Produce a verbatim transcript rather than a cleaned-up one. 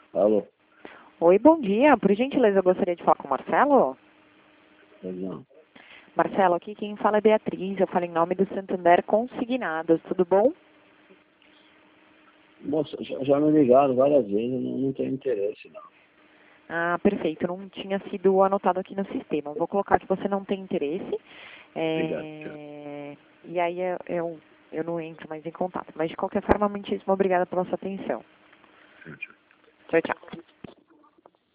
Alô? Oi, bom dia. Por gentileza, eu gostaria de falar com o Marcelo. Não. Marcelo, aqui quem fala é Beatriz. Eu falo em nome do Santander Consignados. Tudo bom? Moça, já, já me ligaram várias vezes, eu não, não tenho interesse, não. Ah, perfeito. Não tinha sido anotado aqui no sistema. Vou colocar que você não tem interesse. Obrigado, tchau. É... E aí eu, eu, eu não entro mais em contato. Mas, de qualquer forma, muitíssimo obrigada pela sua atenção. Tchau, tchau. Tchau, tchau.